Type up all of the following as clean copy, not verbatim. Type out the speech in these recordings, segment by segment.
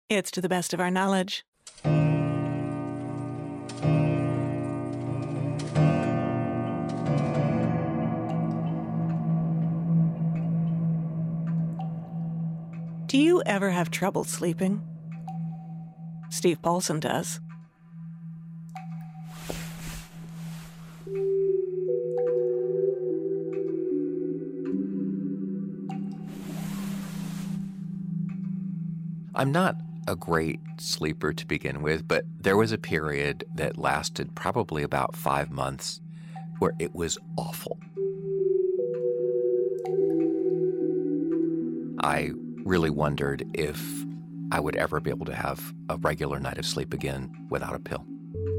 It's to the best of our knowledge. Do you ever have trouble sleeping? Steve Paulson does. I'm not a great sleeper to begin with, but there was a period that lasted probably about 5 months where it was awful. I really wondered if I would ever be able to have a regular night of sleep again without a pill.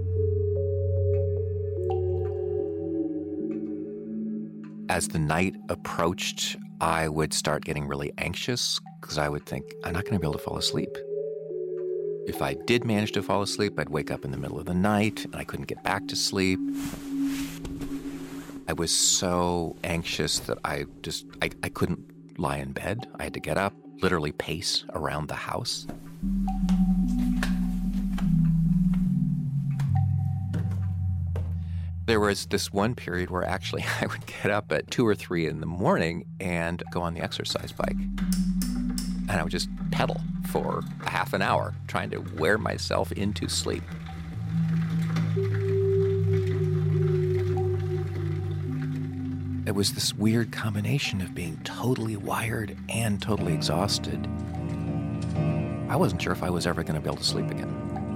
As the night approached, I would start getting really anxious because I would think, I'm not going to be able to fall asleep. If I did manage to fall asleep, I'd wake up in the middle of the night and I couldn't get back to sleep. I was so anxious that I couldn't lie in bed. I had to get up, literally pace around the house. There was this one period where actually I would get up at 2 or 3 in the morning and go on the exercise bike. And I would just pedal for a half an hour, trying to wear myself into sleep. It was this weird combination of being totally wired and totally exhausted. I wasn't sure if I was ever going to be able to sleep again.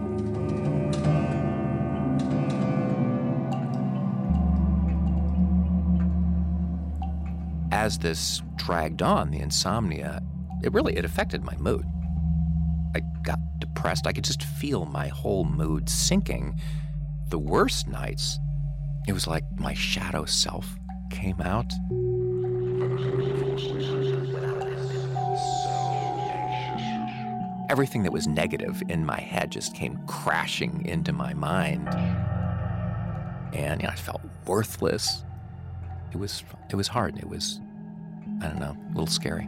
As this dragged on, the insomnia, it affected my mood. I got depressed. I could just feel my whole mood sinking. The worst nights, it was like my shadow self came out. Everything that was negative in my head just came crashing into my mind. And I felt worthless. It was hard. It was, I don't know, a little scary.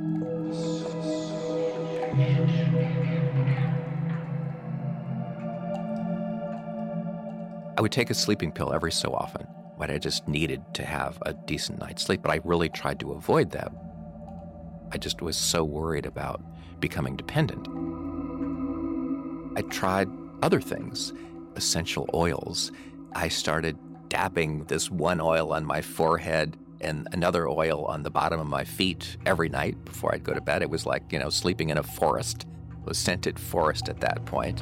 I would take a sleeping pill every so often when I just needed to have a decent night's sleep, but I really tried to avoid that. I just was so worried about becoming dependent. I tried other things, essential oils. I started dabbing this one oil on my forehead and another oil on the bottom of my feet every night before I'd go to bed. It was like, sleeping in a forest, a scented forest at that point.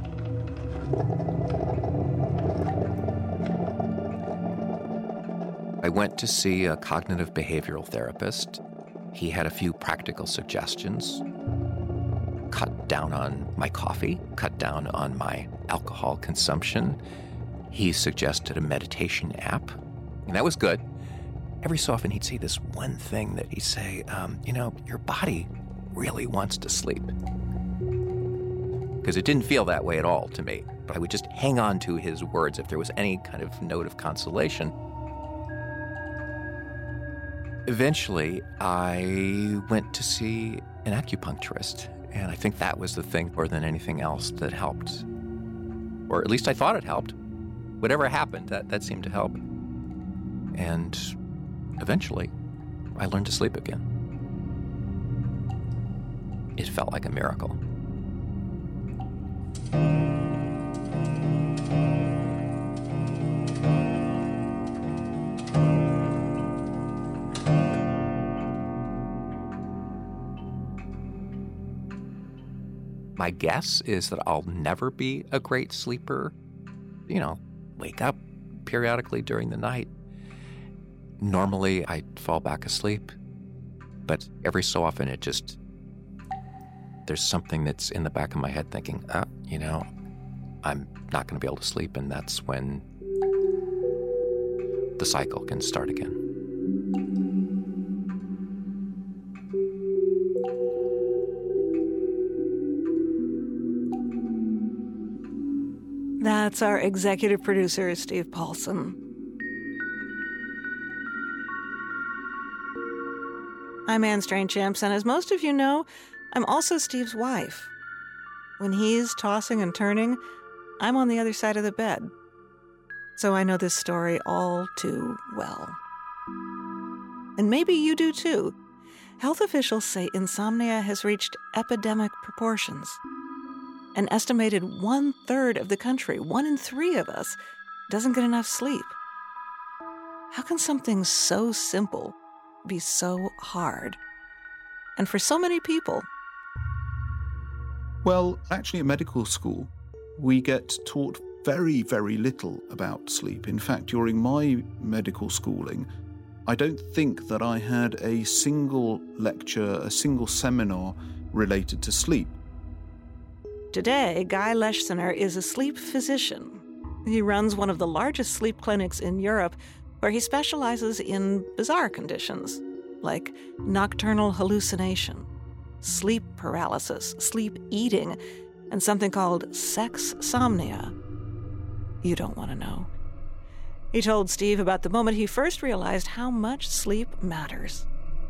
I went to see a cognitive behavioral therapist. He had a few practical suggestions. Cut down on my coffee, cut down on my alcohol consumption. He suggested a meditation app, and that was good. Every so often he'd say this one thing that he'd say, your body really wants to sleep. Because it didn't feel that way at all to me, but I would just hang on to his words if there was any kind of note of consolation. Eventually, I went to see an acupuncturist, and I think that was the thing more than anything else that helped. Or at least I thought it helped. Whatever happened, that seemed to help. And eventually, I learned to sleep again. It felt like a miracle. My guess is that I'll never be a great sleeper. Wake up periodically during the night. Normally, I fall back asleep, but every so often there's something that's in the back of my head thinking, I'm not going to be able to sleep, and that's when the cycle can start again. That's our executive producer, Steve Paulson. I'm Anne Strange-Champs, and as most of you know, I'm also Steve's wife. When he's tossing and turning, I'm on the other side of the bed. So I know this story all too well. And maybe you do too. Health officials say insomnia has reached epidemic proportions. An estimated 1/3 of the country, 1 in 3 of us, doesn't get enough sleep. How can something so simple be so hard? And for so many people. Well, actually at medical school, we get taught very, very little about sleep. In fact, during my medical schooling, I don't think that I had a single lecture, a single seminar related to sleep. Today, Guy Leschziner is a sleep physician. He runs one of the largest sleep clinics in Europe, where he specializes in bizarre conditions like nocturnal hallucination, sleep paralysis, sleep eating, and something called sexsomnia. You don't want to know. He told Steve about the moment he first realized how much sleep matters.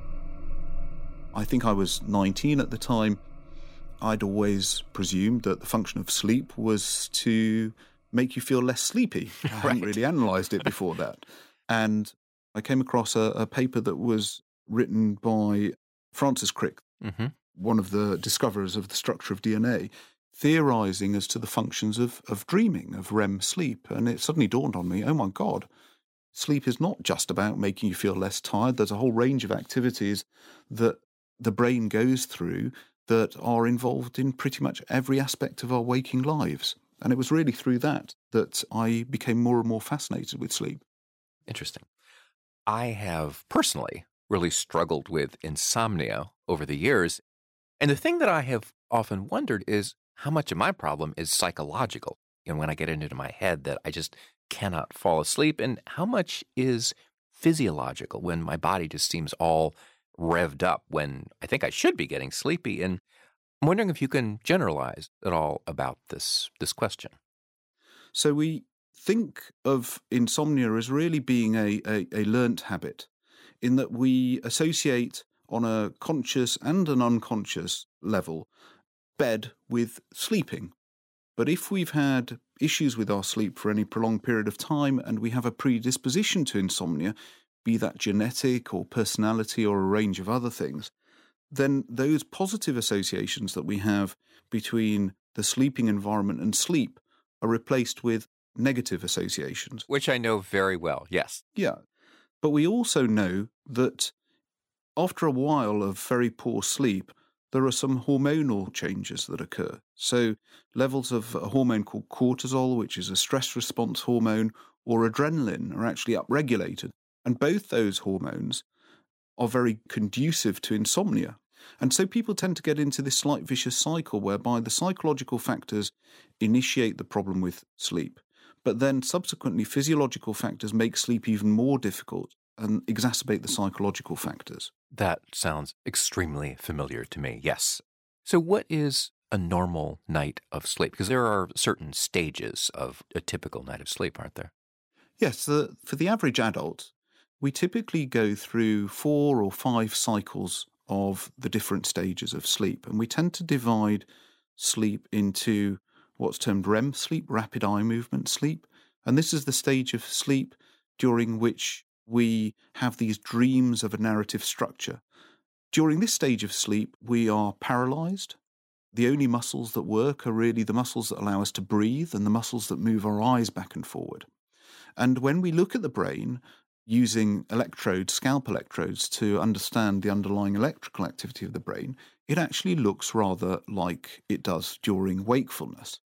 I think I was 19 at the time. I'd always presumed that the function of sleep was to make you feel less sleepy. I hadn't really analysed it before that. And I came across a paper that was written by Francis Crick, one of the discoverers of the structure of DNA, theorising as to the functions of dreaming, of REM sleep. And it suddenly dawned on me, oh my God, sleep is not just about making you feel less tired. There's a whole range of activities that the brain goes through that are involved in pretty much every aspect of our waking lives. And it was really through that I became more and more fascinated with sleep. Interesting. I have personally really struggled with insomnia over the years. And the thing that I have often wondered is how much of my problem is psychological. When I get into my head that I just cannot fall asleep, and how much is physiological when my body just seems all revved up when I think I should be getting sleepy. And I'm wondering if you can generalize at all about this question. So we think of insomnia as really being a learnt habit, in that we associate on a conscious and an unconscious level bed with sleeping. But if we've had issues with our sleep for any prolonged period of time and we have a predisposition to insomnia, be that genetic or personality or a range of other things, then those positive associations that we have between the sleeping environment and sleep are replaced with negative associations. Which I know very well, yes. Yeah. But we also know that after a while of very poor sleep, there are some hormonal changes that occur. So levels of a hormone called cortisol, which is a stress response hormone, or adrenaline are actually upregulated. And both those hormones are very conducive to insomnia. And so people tend to get into this slight vicious cycle whereby the psychological factors initiate the problem with sleep, but then subsequently physiological factors make sleep even more difficult and exacerbate the psychological factors. That sounds extremely familiar to me, yes. So what is a normal night of sleep? Because there are certain stages of a typical night of sleep, aren't there? Yes, for the average adult, we typically go through 4 or 5 cycles of the different stages of sleep. And we tend to divide sleep into what's termed REM sleep, rapid eye movement sleep. And this is the stage of sleep during which we have these dreams of a narrative structure. During this stage of sleep, we are paralyzed. The only muscles that work are really the muscles that allow us to breathe and the muscles that move our eyes back and forward. And when we look at the brain using electrodes, scalp electrodes, to understand the underlying electrical activity of the brain, it actually looks rather like it does during wakefulness.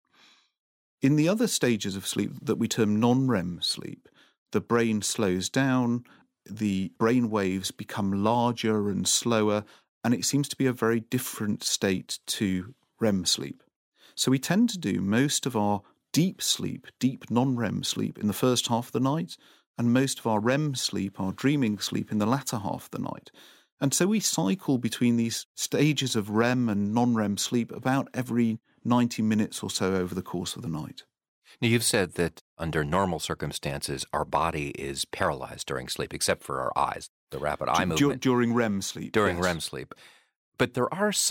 In the other stages of sleep that we term non-REM sleep, the brain slows down, the brain waves become larger and slower, and it seems to be a very different state to REM sleep. So we tend to do most of our deep sleep, deep non-REM sleep in the first half of the night, and most of our REM sleep, our dreaming sleep, in the latter half of the night. And so we cycle between these stages of REM and non-REM sleep about every 90 minutes or so over the course of the night. Now, you've said that under normal circumstances, our body is paralyzed during sleep, except for our eyes, the rapid eye movement. During REM sleep. During yes. REM sleep. But there are some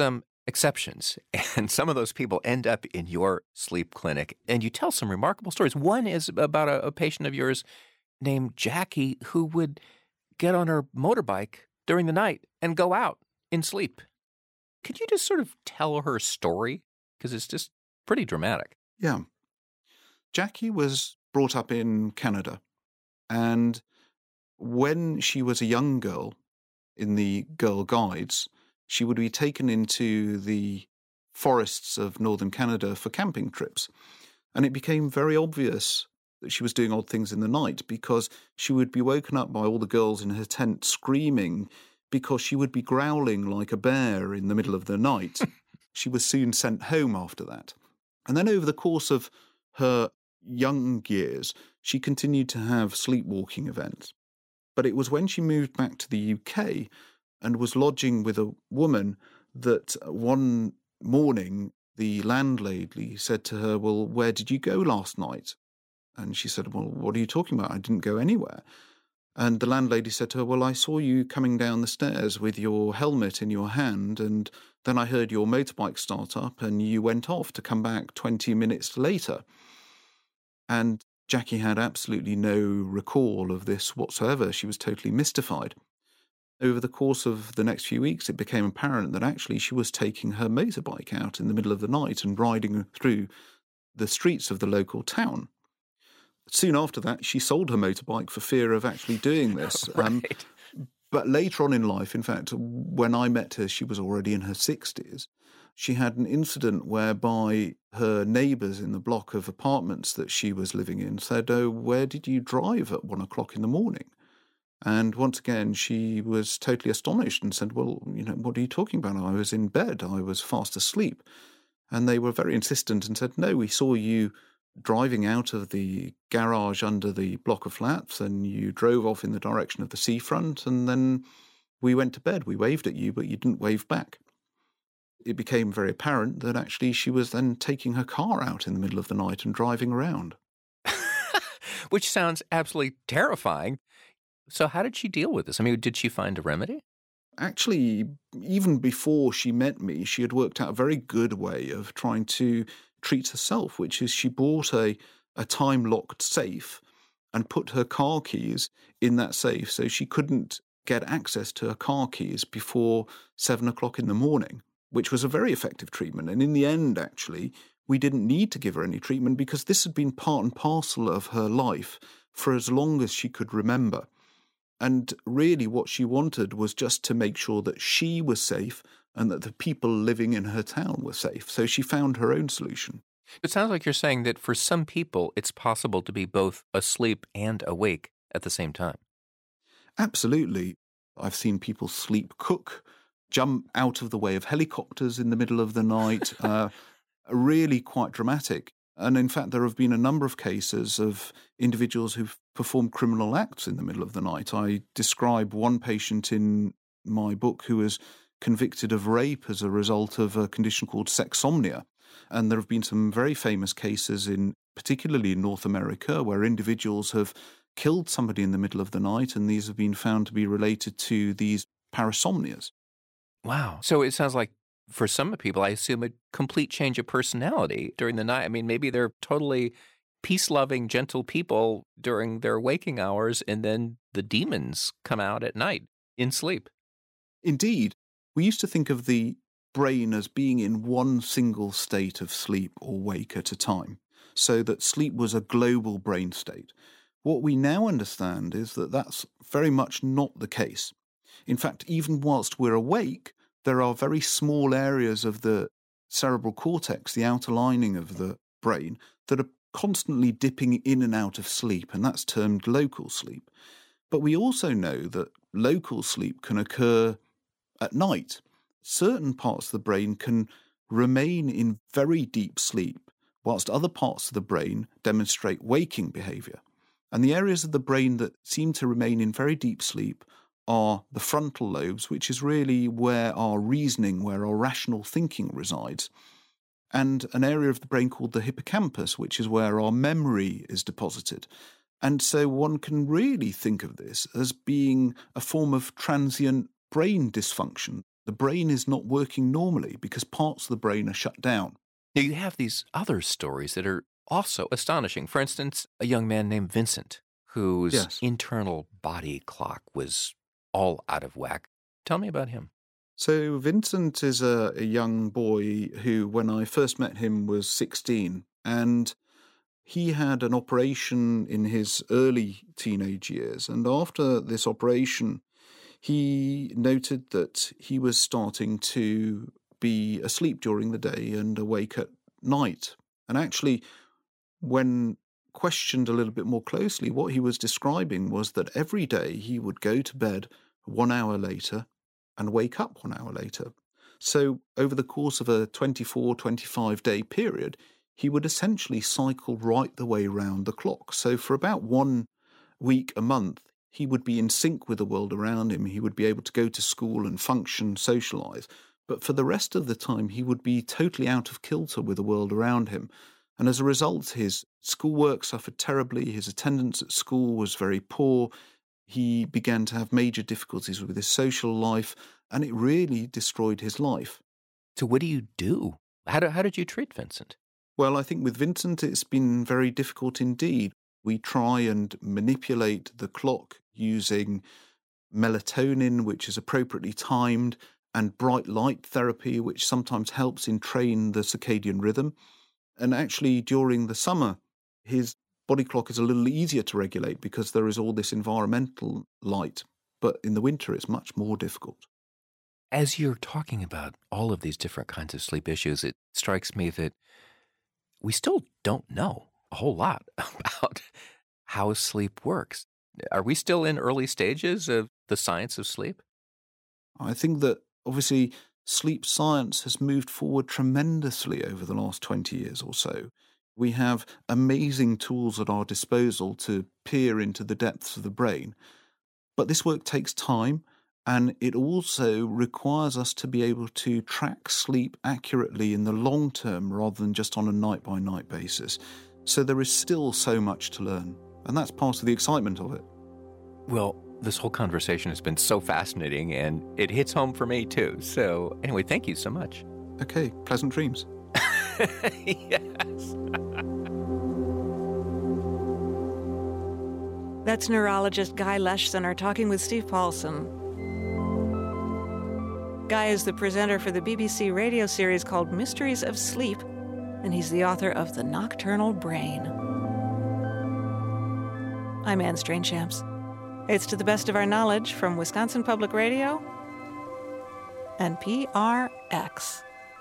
exceptions. And some of those people end up in your sleep clinic. And you tell some remarkable stories. One is about a patient of yours named Jackie who would get on her motorbike during the night and go out in sleep. Could you just sort of tell her story? Because it's just pretty dramatic. Yeah. Jackie was brought up in Canada. And when she was a young girl in the Girl Guides, she would be taken into the forests of northern Canada for camping trips. And it became very obvious that she was doing odd things in the night because she would be woken up by all the girls in her tent screaming because she would be growling like a bear in the middle of the night. She was soon sent home after that. And then over the course of her young years, she continued to have sleepwalking events. But it was when she moved back to the UK and was lodging with a woman that one morning the landlady said to her, "Well, where did you go last night?" And she said, "Well, what are you talking about? I didn't go anywhere." And the landlady said to her, "Well, I saw you coming down the stairs with your helmet in your hand, and then I heard your motorbike start up and you went off to come back 20 minutes later." And Jackie had absolutely no recall of this whatsoever. She was totally mystified. Over the course of the next few weeks, it became apparent that actually she was taking her motorbike out in the middle of the night and riding through the streets of the local town. Soon after that, she sold her motorbike for fear of actually doing this. Right. But later on in life, in fact, when I met her, she was already in her 60s. She had an incident whereby her neighbours in the block of apartments that she was living in said, "Oh, where did you drive at 1 o'clock in the morning?" And once again, she was totally astonished and said, "Well, what are you talking about? I was in bed. I was fast asleep." And they were very insistent and said, "No, we saw you driving out of the garage under the block of flats and you drove off in the direction of the seafront, and then we went to bed. We waved at you, but you didn't wave back." It became very apparent that actually she was then taking her car out in the middle of the night and driving around. Which sounds absolutely terrifying. So how did she deal with this? I mean, did she find a remedy? Actually, even before she met me, she had worked out a very good way of trying to treat herself, which is she bought a time-locked safe and put her car keys in that safe so she couldn't get access to her car keys before 7 o'clock in the morning, which was a very effective treatment. And in the end, actually, we didn't need to give her any treatment because this had been part and parcel of her life for as long as she could remember. And really what she wanted was just to make sure that she was safe and that the people living in her town were safe. So she found her own solution. It sounds like you're saying that for some people, it's possible to be both asleep and awake at the same time. Absolutely. I've seen people sleep cook, jump out of the way of helicopters in the middle of the night, really quite dramatic. And in fact, there have been a number of cases of individuals who've performed criminal acts in the middle of the night. I describe one patient in my book who was convicted of rape as a result of a condition called sexsomnia. And there have been some very famous cases, particularly in North America, where individuals have killed somebody in the middle of the night, and these have been found to be related to these parasomnias. Wow. So it sounds like for some people, I assume a complete change of personality during the night. I mean, maybe they're totally peace-loving, gentle people during their waking hours, and then the demons come out at night in sleep. Indeed. We used to think of the brain as being in one single state of sleep or wake at a time, so that sleep was a global brain state. What we now understand is that that's very much not the case. In fact, even whilst we're awake, there are very small areas of the cerebral cortex, the outer lining of the brain, that are constantly dipping in and out of sleep, and that's termed local sleep. But we also know that local sleep can occur at night. Certain parts of the brain can remain in very deep sleep, whilst other parts of the brain demonstrate waking behaviour. And the areas of the brain that seem to remain in very deep sleep are the frontal lobes, which is really where our reasoning, where our rational thinking resides, and an area of the brain called the hippocampus, which is where our memory is deposited. And so one can really think of this as being a form of transient brain dysfunction. the brain is not working normally because parts of the brain are shut down. Now, you have these other stories that are also astonishing. For instance, a young man named Vincent, whose internal body clock was all out of whack. Tell me about him. So Vincent is a young boy who, when I first met him, was 16, and he had an operation in his early teenage years. And after this operation, he noted that he was starting to be asleep during the day and awake at night. And actually, when questioned a little bit more closely, what he was describing was that every day he would go to bed 1 hour later and wake up 1 hour later. So over the course of a 24, 25-day period, he would essentially cycle right the way round the clock. So for about 1 week a month, he would be in sync with the world around him. He would be able to go to school and function, socialize. But for the rest of the time, he would be totally out of kilter with the world around him. And as a result, his schoolwork suffered terribly. His attendance at school was very poor. He began to have major difficulties with his social life, and it really destroyed his life. So what do you do? How did you treat Vincent? Well, I think with Vincent, it's been very difficult indeed. We try and manipulate the clock using melatonin, which is appropriately timed, and bright light therapy, which sometimes helps in training the circadian rhythm. And actually, during the summer, his body clock is a little easier to regulate because there is all this environmental light. But in the winter, it's much more difficult. As you're talking about all of these different kinds of sleep issues, it strikes me that we still don't know a whole lot about how sleep works. Are we still in early stages of the science of sleep? I think that obviously sleep science has moved forward tremendously over the last 20 years or so. We have amazing tools at our disposal to peer into the depths of the brain. But this work takes time, and it also requires us to be able to track sleep accurately in the long term rather than just on a night-by-night basis. So there is still so much to learn, and that's part of the excitement of it. Well, this whole conversation has been so fascinating, and it hits home for me too. So anyway, thank you so much. Okay, pleasant dreams. Yes. That's neurologist Guy Leschziner talking with Steve Paulson. Guy is the presenter for the BBC radio series called Mysteries of Sleep, and he's the author of The Nocturnal Brain. I'm Anne Strainchamps. It's To the Best of Our Knowledge from Wisconsin Public Radio and PRX.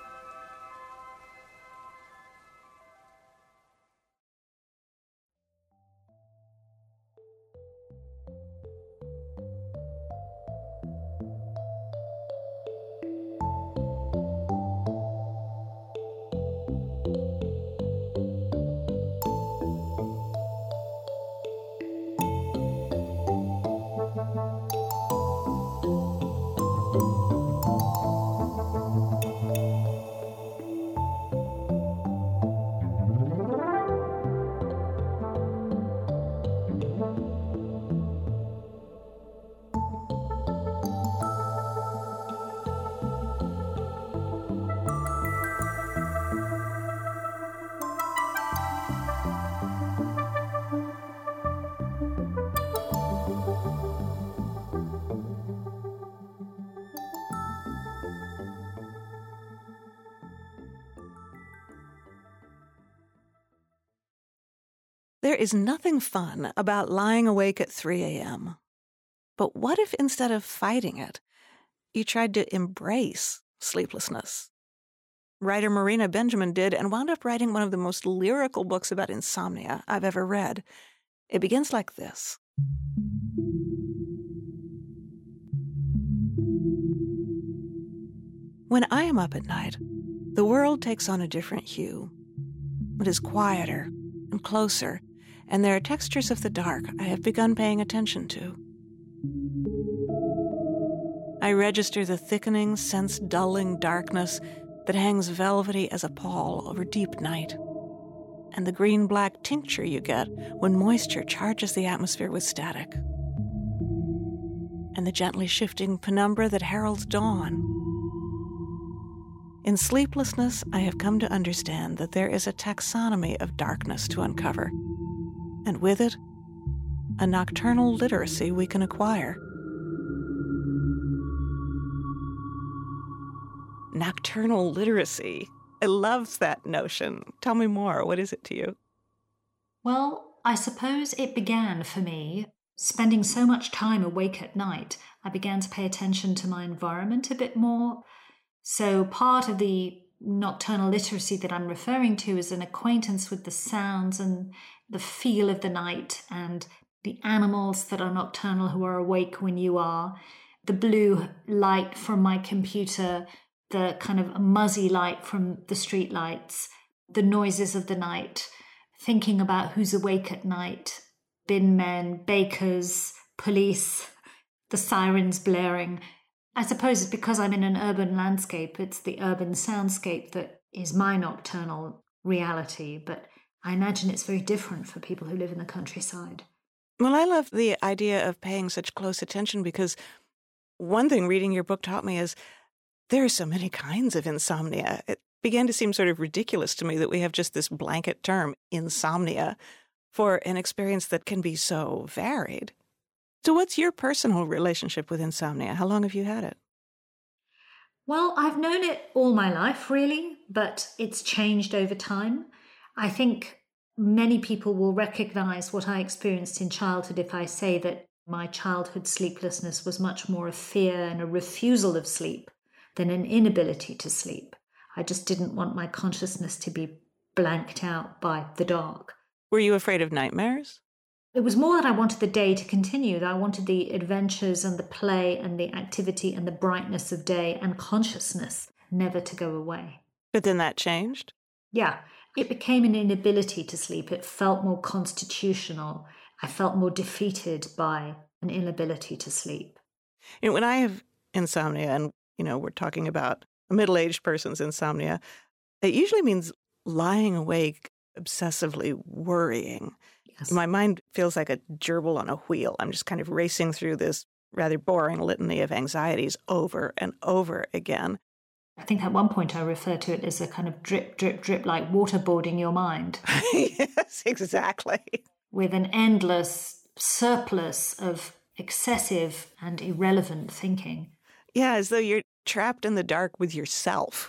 There is nothing fun about lying awake at 3 a.m. But what if instead of fighting it, you tried to embrace sleeplessness? Writer Marina Benjamin did, and wound up writing one of the most lyrical books about insomnia I've ever read. It begins like this. When I am up at night, the world takes on a different hue. It is quieter and closer, and there are textures of the dark I have begun paying attention to. I register the thickening, sense-dulling darkness that hangs velvety as a pall over deep night, and the green-black tincture you get when moisture charges the atmosphere with static, and the gently shifting penumbra that heralds dawn, In sleeplessness, I have come to understand that there is a taxonomy of darkness to uncover, and with it, a nocturnal literacy we can acquire. Nocturnal literacy. I love that notion. Tell me more. What is it to you? Well, I suppose it began for me spending so much time awake at night. I began to pay attention to my environment a bit more. So part of the nocturnal literacy that I'm referring to is an acquaintance with the sounds and the feel of the night and the animals that are nocturnal who are awake when you are, the blue light from my computer, the kind of muzzy light from the street lights, the noises of the night, thinking about who's awake at night, bin men, bakers, police, the sirens blaring. I suppose it's because I'm in an urban landscape, it's the urban soundscape that is my nocturnal reality, but I imagine it's very different for people who live in the countryside. Well, I love the idea of paying such close attention because one thing reading your book taught me is there are so many kinds of insomnia. It began to seem sort of ridiculous to me that we have just this blanket term, insomnia, for an experience that can be so varied. So what's your personal relationship with insomnia? How long have you had it? Well, I've known it all my life, really, but it's changed over time. I think many people will recognize what I experienced in childhood if I say that my childhood sleeplessness was much more a fear and a refusal of sleep than an inability to sleep. I just didn't want my consciousness to be blanked out by the dark. Were you afraid of nightmares? It was more that I wanted the day to continue, that I wanted the adventures and the play and the activity and the brightness of day and consciousness never to go away. But then that changed? Yeah, it became an inability to sleep. It felt more constitutional. I felt more defeated by an inability to sleep. You know, when I have insomnia, and we're talking about a middle-aged person's insomnia, it usually means lying awake, obsessively worrying. Yes. My mind feels like a gerbil on a wheel. I'm just kind of racing through this rather boring litany of anxieties over and over again. I think at one point I referred to it as a kind of drip, drip, drip, like waterboarding your mind. Yes, exactly. With an endless surplus of excessive and irrelevant thinking. Yeah, as though you're trapped in the dark with yourself.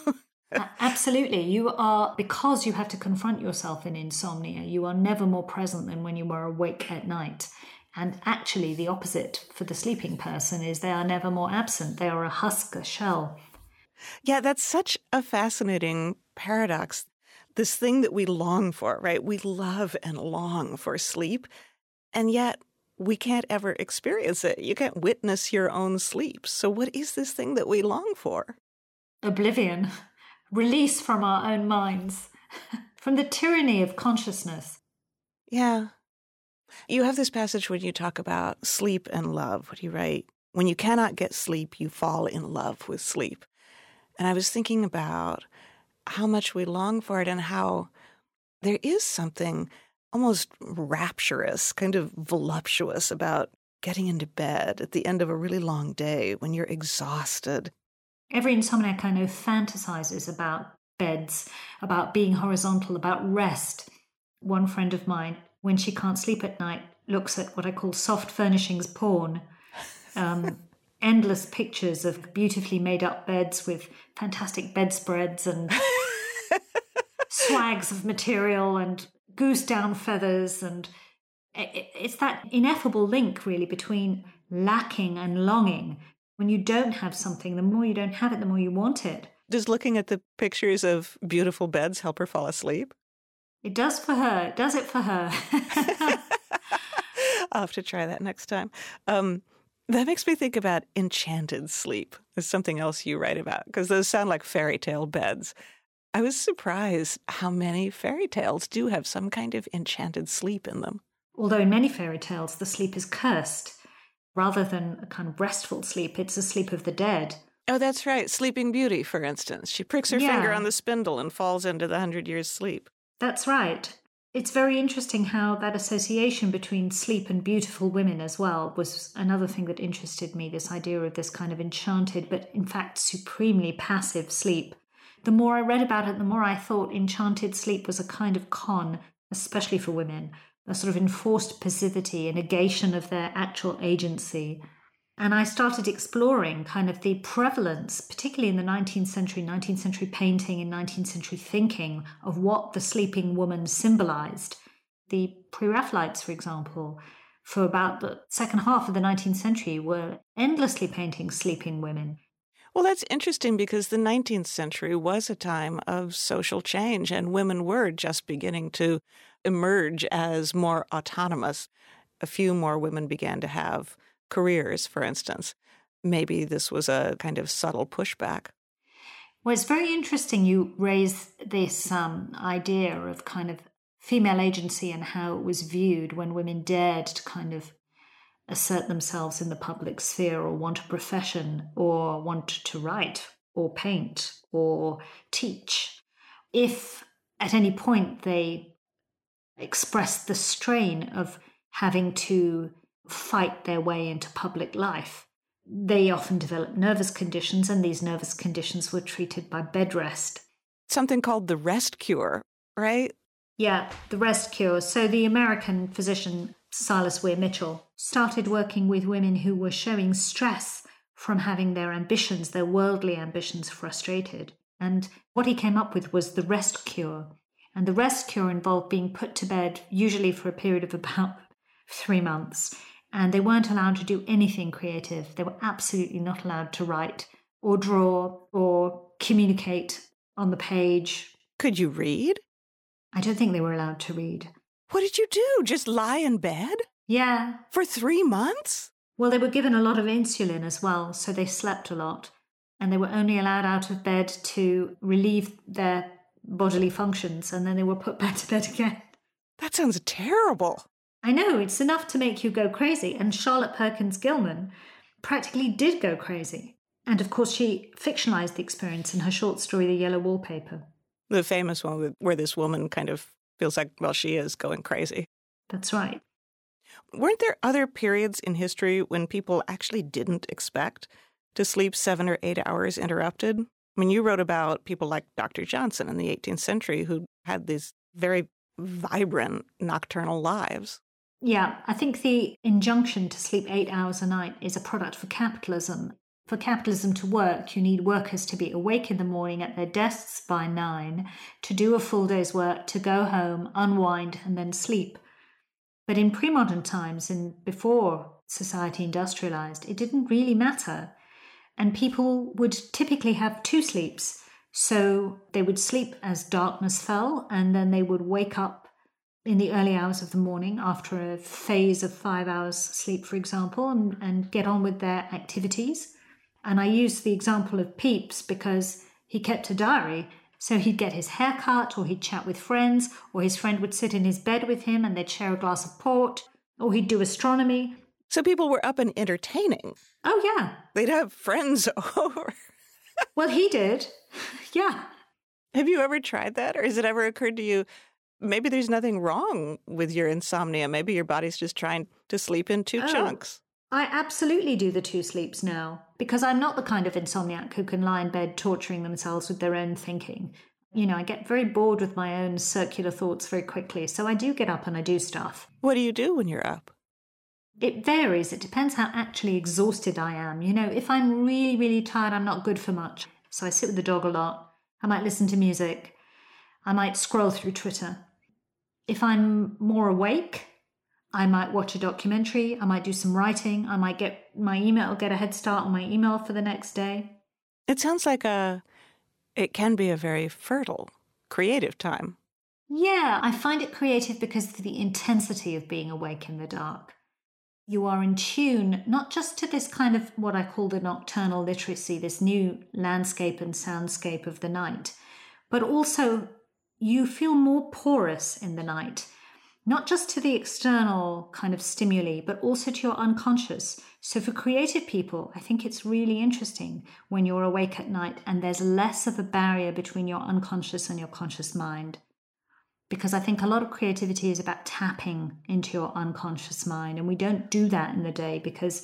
Absolutely. You are, because you have to confront yourself in insomnia, you are never more present than when you are awake at night. And actually the opposite for the sleeping person is they are never more absent. They are a husk, a shell. Yeah, that's such a fascinating paradox. This thing that we long for, right? We love and long for sleep, and yet we can't ever experience it. You can't witness your own sleep. So what is this thing that we long for? Oblivion. Release from our own minds, from the tyranny of consciousness. Yeah. You have this passage when you talk about sleep and love. What do you write? When you cannot get sleep, you fall in love with sleep. And I was thinking about how much we long for it and how there is something almost rapturous, kind of voluptuous about getting into bed at the end of a really long day when you're exhausted. Every insomniac I know fantasizes about beds, about being horizontal, about rest. One friend of mine, when she can't sleep at night, looks at what I call soft furnishings porn. Endless pictures of beautifully made up beds with fantastic bedspreads and swags of material and goose down feathers. And it's that ineffable link, really, between lacking and longing. When you don't have something, the more you don't have it, the more you want it. Does looking at the pictures of beautiful beds help her fall asleep? It does for her. It does it for her. I'll have to try that next time. That makes me think about enchanted sleep. There's something else you write about, because those sound like fairy tale beds. I was surprised how many fairy tales do have some kind of enchanted sleep in them. Although in many fairy tales, the sleep is cursed. Rather than a kind of restful sleep, it's a sleep of the dead. Oh, that's right. Sleeping Beauty, for instance. She pricks her finger on the spindle and falls into the 100 years' sleep. That's right. It's very interesting how that association between sleep and beautiful women as well was another thing that interested me, this idea of this kind of enchanted, but in fact supremely passive sleep. The more I read about it, the more I thought enchanted sleep was a kind of con, especially for women, a sort of enforced passivity, a negation of their actual agency. And I started exploring kind of the prevalence, particularly in the 19th century painting and 19th century thinking, of what the sleeping woman symbolized. The Pre-Raphaelites, for example, for about the second half of the 19th century were endlessly painting sleeping women. Well, that's interesting because the 19th century was a time of social change, and women were just beginning to emerge as more autonomous. A few more women began to have careers, for instance. Maybe this was a kind of subtle pushback. Well, it's very interesting you raise this idea of kind of female agency and how it was viewed when women dared to kind of assert themselves in the public sphere or want a profession or want to write or paint or teach. If at any point they expressed the strain of having to fight their way into public life, they often developed nervous conditions, and these nervous conditions were treated by bed rest. Something called the rest cure, right? Yeah, the rest cure. So the American physician Silas Weir Mitchell started working with women who were showing stress from having their ambitions, their worldly ambitions, frustrated. And what he came up with was the rest cure. And the rest cure involved being put to bed, usually for a period of about 3 months. And they weren't allowed to do anything creative. They were absolutely not allowed to write or draw or communicate on the page. Could you read? I don't think they were allowed to read. What did you do? Just lie in bed? Yeah. For 3 months? Well, they were given a lot of insulin as well, so they slept a lot. And they were only allowed out of bed to relieve their bodily functions, and then they were put back to bed again. That sounds terrible. I know, it's enough to make you go crazy. And Charlotte Perkins Gilman practically did go crazy. And of course, she fictionalized the experience in her short story, The Yellow Wallpaper. The famous one where this woman kind of feels like, well, she is going crazy. That's right. Weren't there other periods in history when people actually didn't expect to sleep 7 or 8 hours interrupted? I mean, you wrote about people like Dr. Johnson in the 18th century who had these very vibrant nocturnal lives. Yeah, I think the injunction to sleep 8 hours a night is a product for capitalism. For capitalism to work, you need workers to be awake in the morning at their desks by 9, to do a full day's work, to go home, unwind, and then sleep. But in pre-modern times and before society industrialized, it didn't really matter. And people would typically have 2 sleeps. So they would sleep as darkness fell, and then they would wake up in the early hours of the morning after a phase of 5 hours sleep, for example, and get on with their activities. And I use the example of Pepys because he kept a diary. So he'd get his hair cut, or he'd chat with friends, or his friend would sit in his bed with him and they'd share a glass of port, or he'd do astronomy. So people were up and entertaining. Oh, yeah. They'd have friends over. Well, he did. Yeah. Have you ever tried that? Or has it ever occurred to you, maybe there's nothing wrong with your insomnia? Maybe your body's just trying to sleep in 2 chunks. I absolutely do the 2 sleeps now, because I'm not the kind of insomniac who can lie in bed torturing themselves with their own thinking. You know, I get very bored with my own circular thoughts very quickly, so I do get up and I do stuff. What do you do when you're up? It varies. It depends how actually exhausted I am. You know, if I'm really, really tired, I'm not good for much. So I sit with the dog a lot. I might listen to music. I might scroll through Twitter. If I'm more awake, I might watch a documentary. I might do some writing. I might get a head start on my email for the next day. It sounds like it can be a very fertile, creative time. Yeah, I find it creative because of the intensity of being awake in the dark. You are in tune, not just to this kind of what I call the nocturnal literacy, this new landscape and soundscape of the night, but also you feel more porous in the night, not just to the external kind of stimuli, but also to your unconscious. So for creative people, I think it's really interesting when you're awake at night and there's less of a barrier between your unconscious and your conscious mind. because I think a lot of creativity is about tapping into your unconscious mind. And we don't do that in the day because,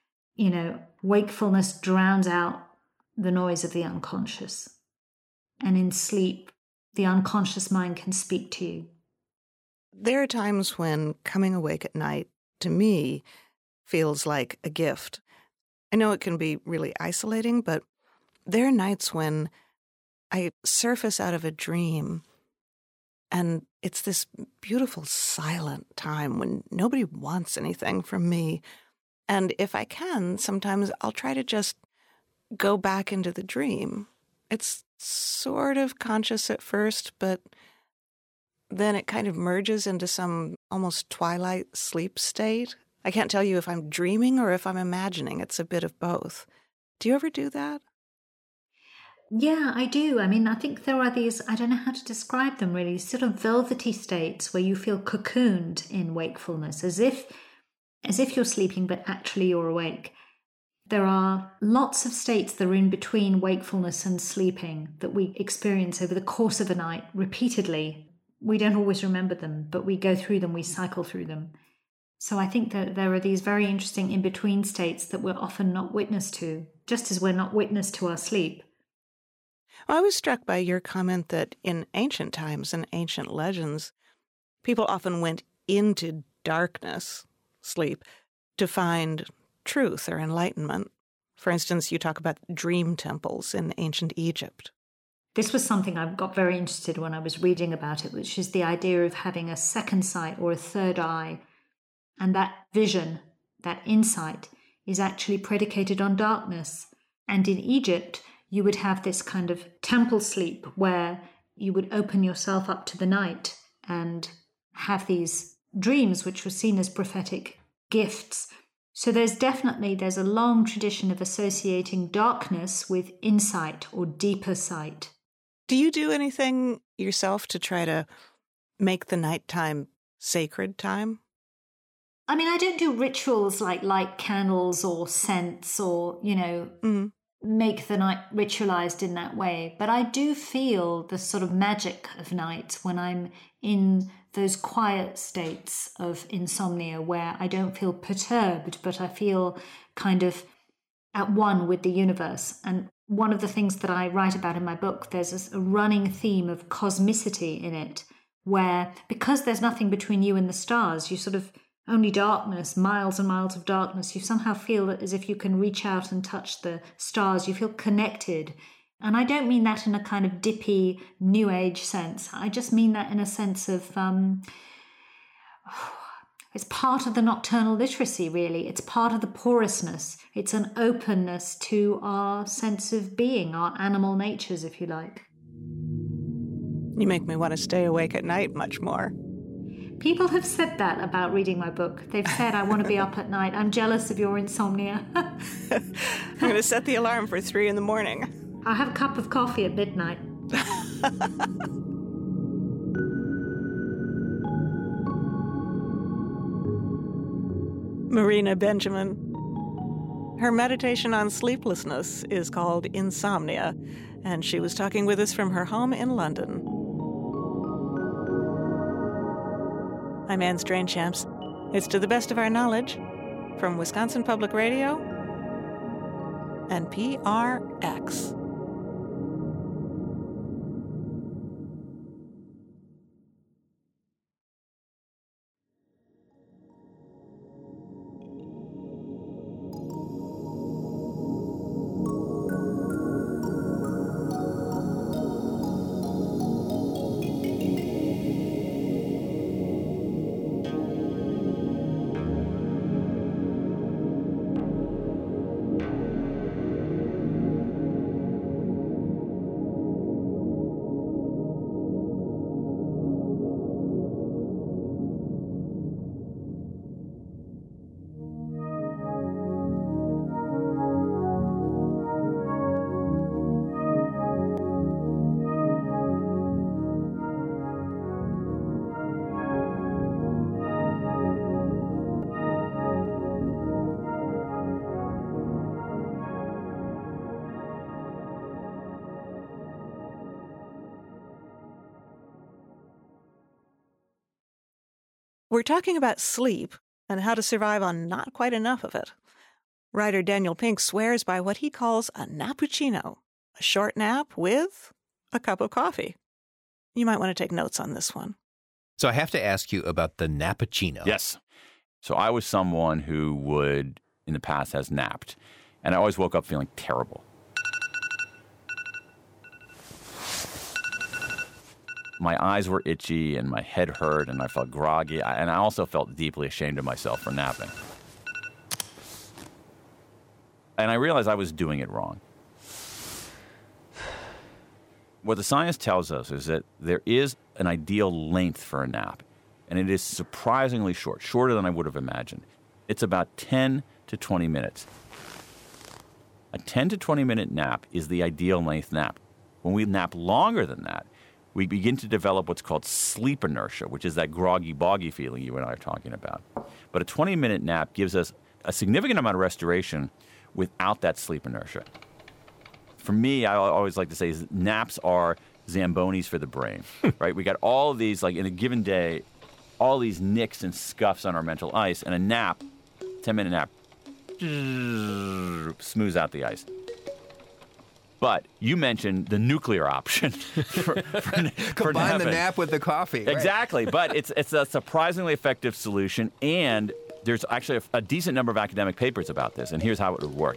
wakefulness drowns out the noise of the unconscious. And in sleep, the unconscious mind can speak to you. There are times when coming awake at night, to me, feels like a gift. I know it can be really isolating, but there are nights when I surface out of a dream, and it's this beautiful silent time when nobody wants anything from me. And if I can, sometimes I'll try to just go back into the dream. It's sort of conscious at first, but then it kind of merges into some almost twilight sleep state. I can't tell you if I'm dreaming or if I'm imagining. It's a bit of both. Do you ever do that? Yeah, I do. I mean, I think there are these, I don't know how to describe them really, sort of velvety states where you feel cocooned in wakefulness, as if you're sleeping, but actually you're awake. There are lots of states that are in between wakefulness and sleeping that we experience over the course of a night repeatedly. We don't always remember them, but we go through them, we cycle through them. So I think that there are these very interesting in-between states that we're often not witness to, just as we're not witness to our sleep. I was struck by your comment that in ancient times and ancient legends, people often went into darkness, sleep, to find truth or enlightenment. For instance, you talk about dream temples in ancient Egypt. This was something I got very interested in when I was reading about it, which is the idea of having a second sight or a third eye. And that vision, that insight, is actually predicated on darkness. And in Egypt, you would have this kind of temple sleep where you would open yourself up to the night and have these dreams which were seen as prophetic gifts. So there's a long tradition of associating darkness with insight or deeper sight. Do you do anything yourself to try to make the nighttime sacred time? I mean, I don't do rituals like light candles or scents or, make the night ritualized in that way. But I do feel the sort of magic of nights when I'm in those quiet states of insomnia where I don't feel perturbed, but I feel kind of at one with the universe. And one of the things that I write about in my book, there's a running theme of cosmicity in it, where because there's nothing between you and the stars, you sort of only darkness, miles and miles of darkness, you somehow feel as if you can reach out and touch the stars. You feel connected. And I don't mean that in a kind of dippy, new age sense. I just mean that in a sense of, it's part of the nocturnal literacy, really. It's part of the porousness. It's an openness to our sense of being, our animal natures, if you like. You make me want to stay awake at night much more. People have said that about reading my book. They've said, I want to be up at night. I'm jealous of your insomnia. I'm going to set the alarm for 3 a.m. I'll have a cup of coffee at midnight. Marina Benjamin. Her meditation on sleeplessness is called Insomnia, and she was talking with us from her home in London. I'm Anne Strainchamps. It's To the Best of Our Knowledge from Wisconsin Public Radio and PRX. We're talking about sleep and how to survive on not quite enough of it. Writer Daniel Pink swears by what he calls a nappuccino, a short nap with a cup of coffee. You might want to take notes on this one. So I have to ask you about the nappuccino. Yes. So I was someone who would, in the past, has napped. And I always woke up feeling terrible. My eyes were itchy and my head hurt and I felt groggy. And I also felt deeply ashamed of myself for napping. And I realized I was doing it wrong. What the science tells us is that there is an ideal length for a nap. And it is surprisingly short, shorter than I would have imagined. It's about 10 to 20 minutes. A 10 to 20 minute nap is the ideal length nap. When we nap longer than that, we begin to develop what's called sleep inertia, which is that groggy, boggy feeling you and I are talking about. But a 20-minute nap gives us a significant amount of restoration without that sleep inertia. For me, I always like to say naps are Zambonis for the brain, right? We got all of these, like in a given day, all these nicks and scuffs on our mental ice, and a nap, 10-minute nap, smooths out the ice. But you mentioned the nuclear option. Combine the nap with the coffee. Right? Exactly. But it's a surprisingly effective solution, and there's actually a decent number of academic papers about this, and here's how it would work.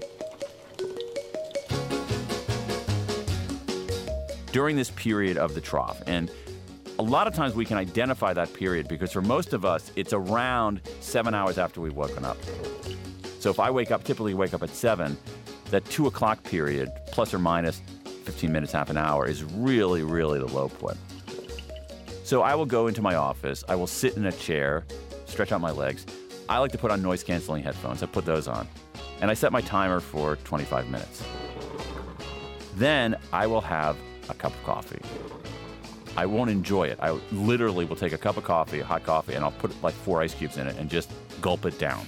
During this period of the trough, and a lot of times we can identify that period because for most of us, it's around 7 hours after we've woken up. So if I typically wake up at 7, that 2 o'clock period, plus or minus 15 minutes, half an hour, is really, really the low point. So I will go into my office. I will sit in a chair, stretch out my legs. I like to put on noise-canceling headphones. I put those on. And I set my timer for 25 minutes. Then I will have a cup of coffee. I won't enjoy it. I literally will take a cup of coffee, hot coffee, and I'll put like 4 ice cubes in it and just gulp it down.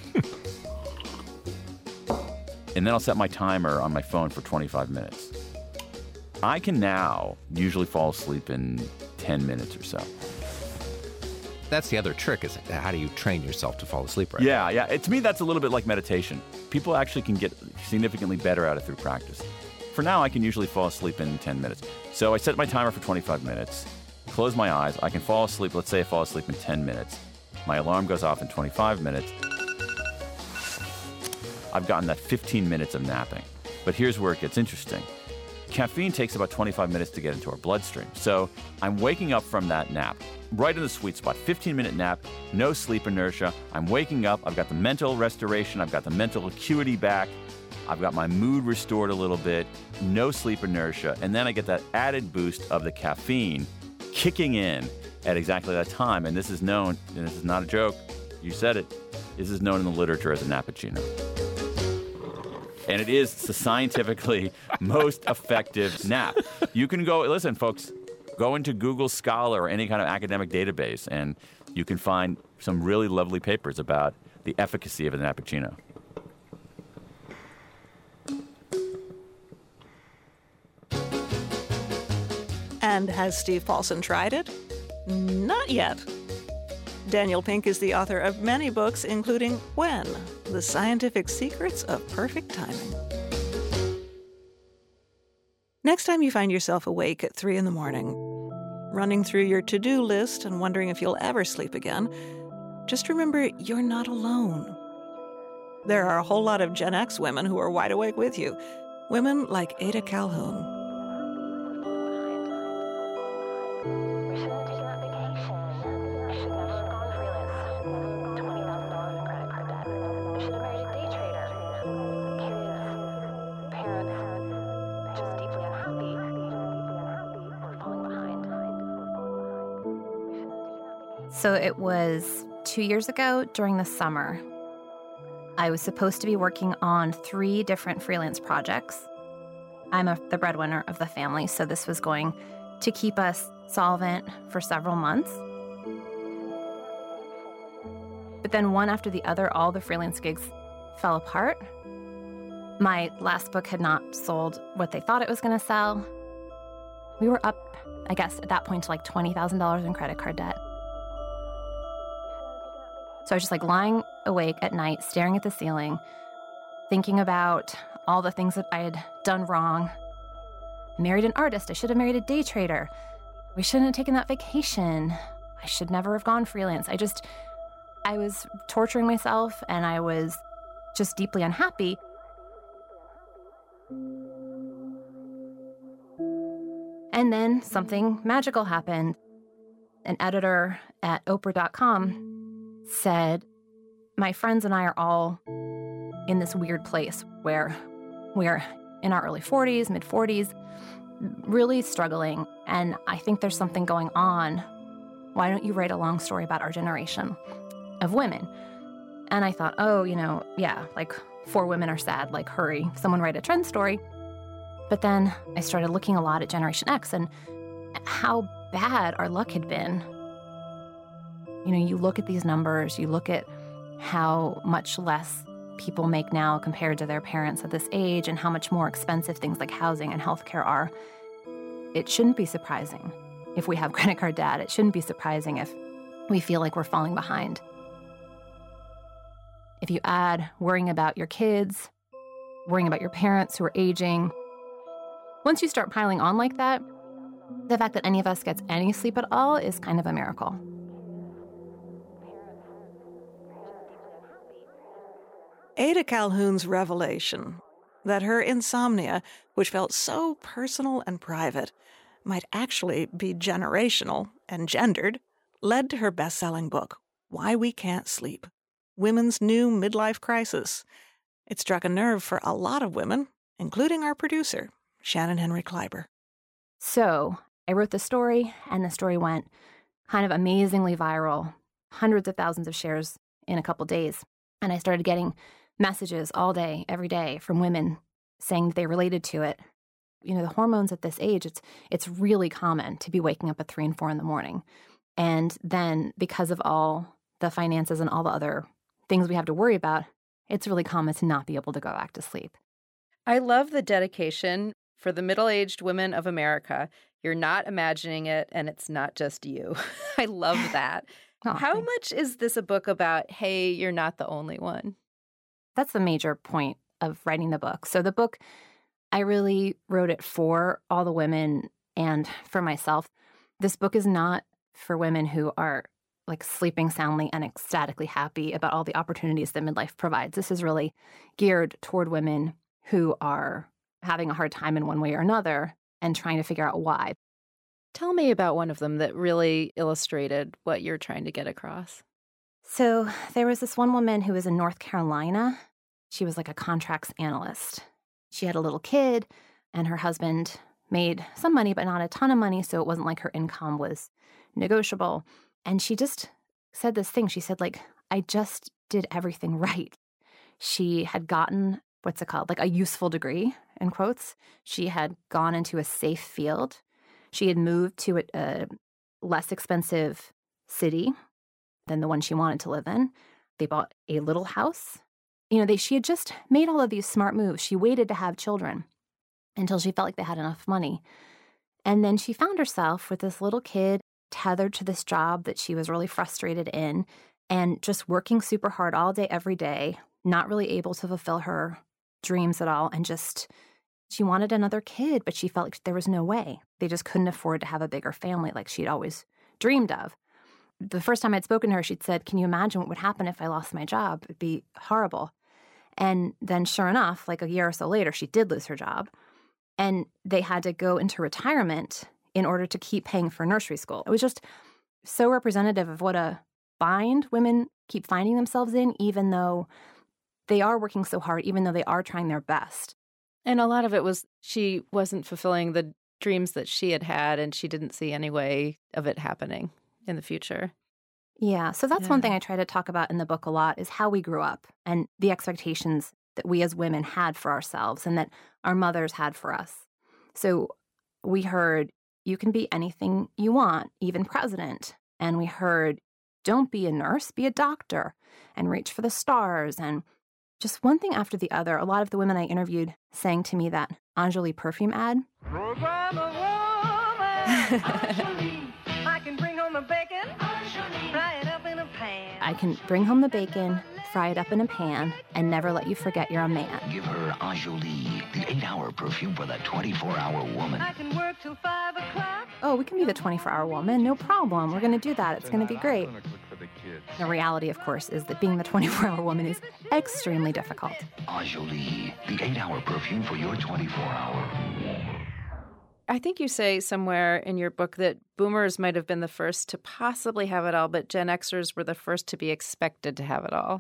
And then I'll set my timer on my phone for 25 minutes. I can now usually fall asleep in 10 minutes or so. That's the other trick, is how do you train yourself to fall asleep right? Yeah. To me, that's a little bit like meditation. People actually can get significantly better at it through practice. For now, I can usually fall asleep in 10 minutes. So I set my timer for 25 minutes, close my eyes. I can fall asleep. Let's say I fall asleep in 10 minutes. My alarm goes off in 25 minutes. I've gotten that 15 minutes of napping. But here's where it gets interesting. Caffeine takes about 25 minutes to get into our bloodstream. So I'm waking up from that nap, right in the sweet spot, 15-minute nap, no sleep inertia. I'm waking up. I've got the mental restoration. I've got the mental acuity back. I've got my mood restored a little bit, no sleep inertia. And then I get that added boost of the caffeine kicking in at exactly that time. And this is known, and this is not a joke, you said it, this is known in the literature as a nappuccino. And it is the scientifically most effective nap. You can go, listen, folks, go into Google Scholar or any kind of academic database, and you can find some really lovely papers about the efficacy of a nappuccino. And has Steve Paulson tried it? Not yet. Daniel Pink is the author of many books, including When? The Scientific Secrets of Perfect Timing. Next time you find yourself awake at 3 a.m, running through your to-do list and wondering if you'll ever sleep again, just remember you're not alone. There are a whole lot of Gen X women who are wide awake with you. Women like Ada Calhoun. So it was 2 years ago during the summer. I was supposed to be working on 3 different freelance projects. I'm the breadwinner of the family, so this was going to keep us solvent for several months. But then one after the other, all the freelance gigs fell apart. My last book had not sold what they thought it was going to sell. We were up, I guess, at that point to like $20,000 in credit card debt. So I was just like lying awake at night, staring at the ceiling, thinking about all the things that I had done wrong. Married an artist. I should have married a day trader. We shouldn't have taken that vacation. I should never have gone freelance. I was torturing myself, and I was just deeply unhappy. And then something magical happened. An editor at Oprah.com said, my friends and I are all in this weird place where we're in our early 40s, mid 40s, really struggling. And I think there's something going on. Why don't you write a long story about our generation of women? And I thought, like 4 women are sad, like hurry, someone write a trend story. But then I started looking a lot at Generation X and how bad our luck had been. You look at these numbers, you look at how much less people make now compared to their parents at this age and how much more expensive things like housing and healthcare are. It shouldn't be surprising if we have credit card debt. It shouldn't be surprising if we feel like we're falling behind. If you add worrying about your kids, worrying about your parents who are aging, once you start piling on like that, the fact that any of us gets any sleep at all is kind of a miracle. Ada Calhoun's revelation that her insomnia, which felt so personal and private, might actually be generational and gendered, led to her best-selling book, Why We Can't Sleep, Women's New Midlife Crisis. It struck a nerve for a lot of women, including our producer, Shannon Henry Kleiber. So I wrote the story, and the story went kind of amazingly viral, hundreds of thousands of shares in a couple days. And I started getting messages all day, every day from women saying that they related to it. The hormones at this age, it's really common to be waking up at 3 and 4 in the morning. And then because of all the finances and all the other things we have to worry about, it's really common to not be able to go back to sleep. I love the dedication for the middle-aged women of America. You're not imagining it, and it's not just you. I love that. How much is this a book about, hey, you're not the only one? That's the major point of writing the book. So the book, I really wrote it for all the women and for myself. This book is not for women who are like sleeping soundly and ecstatically happy about all the opportunities that midlife provides. This is really geared toward women who are having a hard time in one way or another and trying to figure out why. Tell me about one of them that really illustrated what you're trying to get across. So there was this one woman who was in North Carolina. She was like a contracts analyst. She had a little kid, and her husband made some money, but not a ton of money, so it wasn't like her income was negotiable. And she just said this thing. She said, I just did everything right. She had gotten, like a useful degree, in quotes. She had gone into a safe field. She had moved to a less expensive city than the one she wanted to live in. They bought a little house. She had just made all of these smart moves. She waited to have children until she felt like they had enough money. And then she found herself with this little kid tethered to this job that she was really frustrated in and just working super hard all day, every day, not really able to fulfill her dreams at all. And she wanted another kid, but she felt like there was no way. They just couldn't afford to have a bigger family like she'd always dreamed of. The first time I'd spoken to her, she'd said, can you imagine what would happen if I lost my job? It'd be horrible. And then sure enough, like a year or so later, she did lose her job. And they had to go into retirement in order to keep paying for nursery school. It was just so representative of what a bind women keep finding themselves in, even though they are working so hard, even though they are trying their best. And a lot of it was she wasn't fulfilling the dreams that she had had, and she didn't see any way of it happening in the future. Yeah, so that's one thing I try to talk about in the book a lot is how we grew up and the expectations that we as women had for ourselves and that our mothers had for us. So we heard, you can be anything you want, even president. And we heard, don't be a nurse, be a doctor and reach for the stars. And just one thing after the other, a lot of the women I interviewed sang to me that Enjoli perfume ad. Program a woman, Enjoli. I can bring home the bacon, fry it up in a pan. I can bring home the bacon, fry it up in a pan, and never let you forget you're a man. Give her Enjoli, the 8-hour perfume for the 24-hour woman. I can work till 5 o'clock. Oh, we can be the 24-hour woman. No problem. We're going to do that. It's going to be great. The reality, of course, is that being the 24-hour woman is extremely difficult. Enjoli, the 8-hour perfume for your 24-hour. I think you say somewhere in your book that boomers might have been the first to possibly have it all, but Gen Xers were the first to be expected to have it all.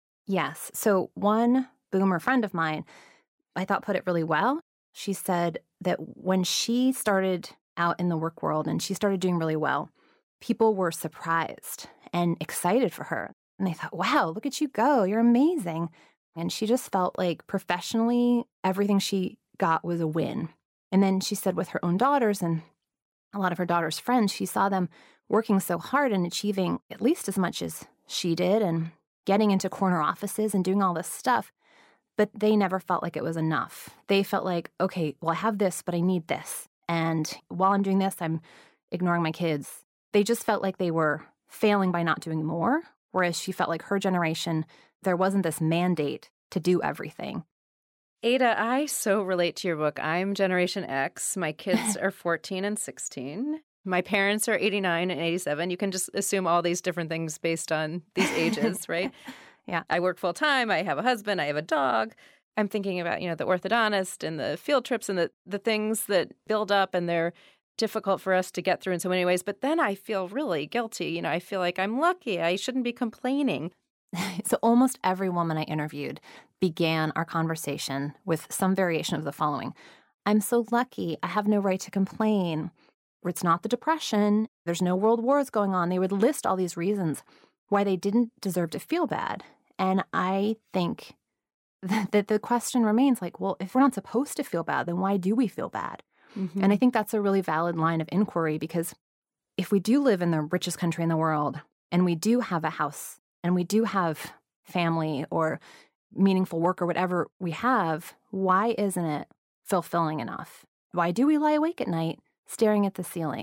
Yes. So one boomer friend of mine, I thought, put it really well. She said that when she started out in the work world and she started doing really well, people were surprised and excited for her. And they thought, wow, look at you go. You're amazing. And she just felt like professionally, everything she got was a win. And then she said with her own daughters and a lot of her daughter's friends, she saw them working so hard and achieving at least as much as she did and getting into corner offices and doing all this stuff. But they never felt like it was enough. They felt like, okay, well, I have this, but I need this. And while I'm doing this, I'm ignoring my kids. They just felt like they were failing by not doing more, whereas she felt like her generation, there wasn't this mandate to do everything. Ada, I so relate to your book. I'm Generation X. My kids are 14 and 16. My parents are 89 and 87. You can just assume all these different things based on these ages, right? Yeah. I work full time. I have a husband. I have a dog. I'm thinking about, the orthodontist and the field trips and the things that build up, and they're difficult for us to get through in so many ways. But then I feel really guilty. I feel like I'm lucky. I shouldn't be complaining. So almost every woman I interviewed began our conversation with some variation of the following. I'm so lucky. I have no right to complain. Or it's not the Depression. There's no world wars going on. They would list all these reasons why they didn't deserve to feel bad. And I think that the question remains like, well, if we're not supposed to feel bad, then why do we feel bad? Mm-hmm. And I think that's a really valid line of inquiry, because if we do live in the richest country in the world and we do have a house and we do have family or meaningful work or whatever we have, why isn't it fulfilling enough? Why do we lie awake at night staring at the ceiling?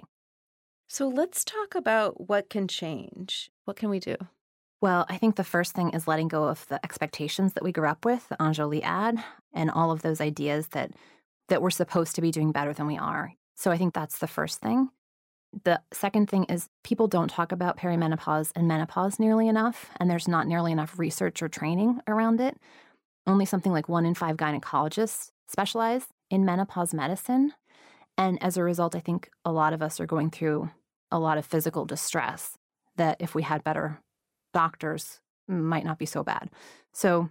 So let's talk about what can change. What can we do? Well, I think the first thing is letting go of the expectations that we grew up with, the Enjoli ad, and all of those ideas that we're supposed to be doing better than we are. So I think that's the first thing. The second thing is people don't talk about perimenopause and menopause nearly enough, and there's not nearly enough research or training around it. Only something like 1 in 5 gynecologists specialize in menopause medicine. And as a result, I think a lot of us are going through a lot of physical distress that if we had better doctors might not be so bad. So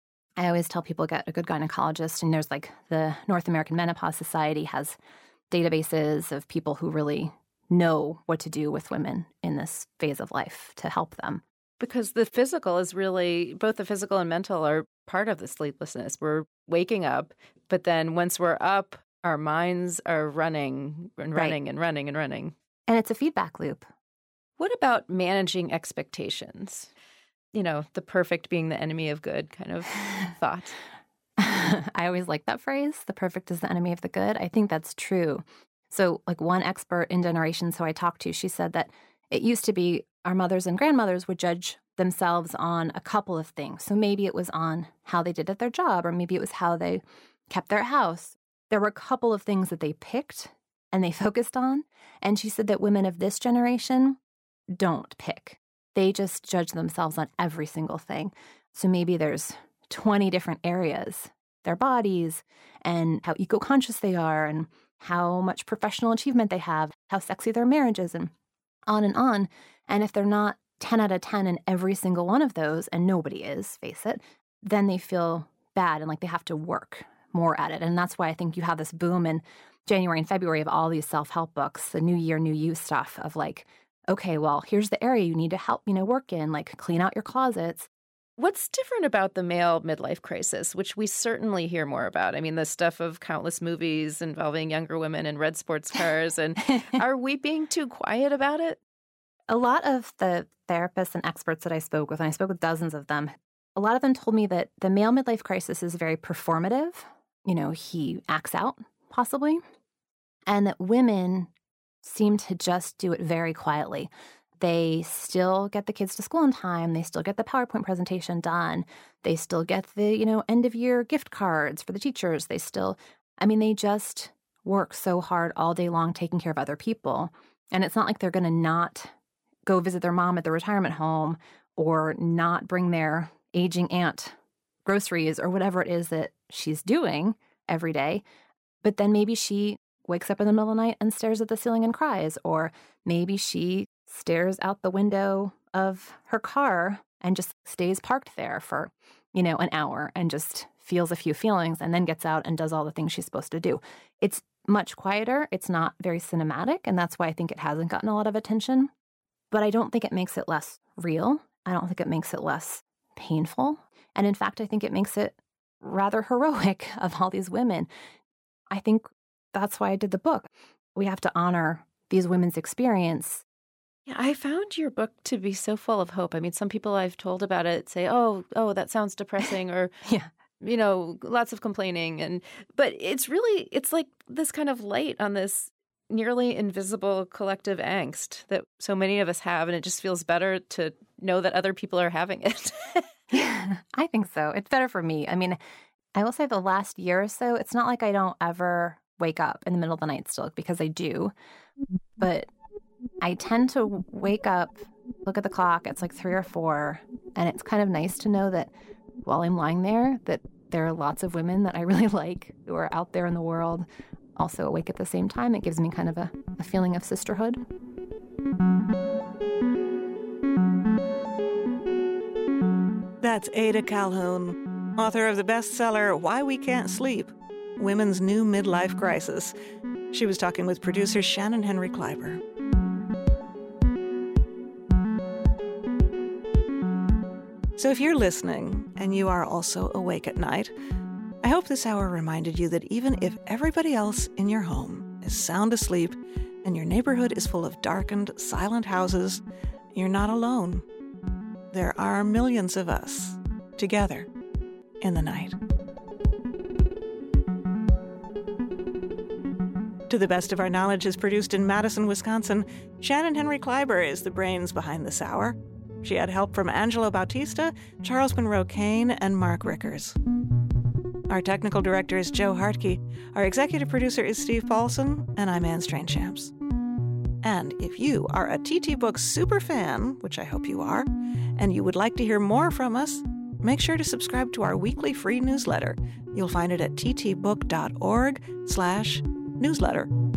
I always tell people get a good gynecologist, and there's like the North American Menopause Society has databases of people who really know what to do with women in this phase of life to help them. Because the physical is really, both the physical and mental are part of the sleeplessness. We're waking up, but then once we're up, our minds are running and running and running and running. And it's a feedback loop. What about managing expectations? The perfect being the enemy of good kind of thought. I always like that phrase, the perfect is the enemy of the good. I think that's true. So like one expert in generations who I talked to, she said that it used to be our mothers and grandmothers would judge themselves on a couple of things. So maybe it was on how they did at their job, or maybe it was how they kept their house. There were a couple of things that they picked and they focused on. And she said that women of this generation don't pick. They just judge themselves on every single thing. So maybe there's 20 different areas, their bodies and how eco-conscious they are and how much professional achievement they have, how sexy their marriage is, and on and on. And if they're not 10 out of 10 in every single one of those, and nobody is, face it, then they feel bad and like they have to work more at it. And that's why I think you have this boom in January and February of all these self-help books, the New Year, New You stuff of like, okay, well, here's the area you need to help, work in, like clean out your closets. What's different about the male midlife crisis, which we certainly hear more about? I mean, the stuff of countless movies involving younger women in red sports cars. And are we being too quiet about it? A lot of the therapists and experts that I spoke with, and I spoke with dozens of them, a lot of them told me that the male midlife crisis is very performative. He acts out, possibly, and that women seem to just do it very quietly. They still get the kids to school on time. They still get the PowerPoint presentation done. They still get the, end of year gift cards for the teachers. They just work so hard all day long taking care of other people. And it's not like they're going to not go visit their mom at the retirement home or not bring their aging aunt groceries or whatever it is that she's doing every day. But then maybe she wakes up in the middle of the night and stares at the ceiling and cries, or maybe she stares out the window of her car and just stays parked there for, an hour and just feels a few feelings and then gets out and does all the things she's supposed to do. It's much quieter. It's not very cinematic, and that's why I think it hasn't gotten a lot of attention. But I don't think it makes it less real. I don't think it makes it less painful. And in fact, I think it makes it rather heroic of all these women. I think that's why I did the book. We have to honor these women's experience. Yeah, I found your book to be so full of hope. I mean, some people I've told about it say, oh, that sounds depressing, or, lots of complaining. But it's like this kind of light on this nearly invisible collective angst that so many of us have. And it just feels better to know that other people are having it. Yeah, I think so. It's better for me. I mean, I will say the last year or so, it's not like I don't ever wake up in the middle of the night still, because I do. But I tend to wake up, look at the clock, it's like 3 or 4, and it's kind of nice to know that while I'm lying there, that there are lots of women that I really like who are out there in the world also awake at the same time. It gives me kind of a feeling of sisterhood. That's Ada Calhoun, author of the bestseller Why We Can't Sleep, Women's New Midlife Crisis. She was talking with producer Shannon Henry Kleiber. So if you're listening and you are also awake at night, I hope this hour reminded you that even if everybody else in your home is sound asleep and your neighborhood is full of darkened, silent houses, you're not alone. There are millions of us together in the night. To the Best of Our Knowledge is produced in Madison, Wisconsin. Shannon Henry Kleiber is the brains behind this hour. She had help from Angelo Bautista, Charles Monroe Kane, and Mark Rickers. Our technical director is Joe Hartke. Our executive producer is Steve Paulson, and I'm Anne Strange-Champs. And if you are a TT Books super fan, which I hope you are, and you would like to hear more from us, make sure to subscribe to our weekly free newsletter. You'll find it at ttbook.org/newsletter.